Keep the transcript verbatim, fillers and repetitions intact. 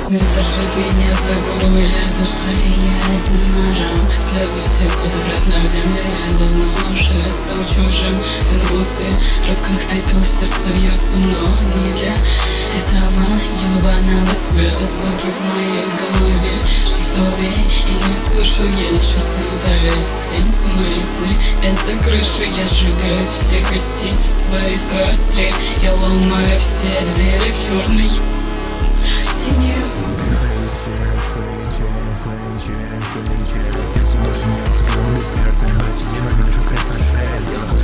Смерть держит меня за горло, я души, я изнеможен. Слезы текут обратно в землю, я давно уже стал чужим. Ты густый, рывках пепел, сердце бьется, но не для этого ебаного света. Звуки в моей голове, шифровей, и не слышу, еле чувствую тавесень. Мои сны — это крыша, я сжигаю все кости свои в костре. Я ломаю все двери в черной стене. Сердце больше нет, гром бессмертный. Братья, демон, нашу крест на шее. Дело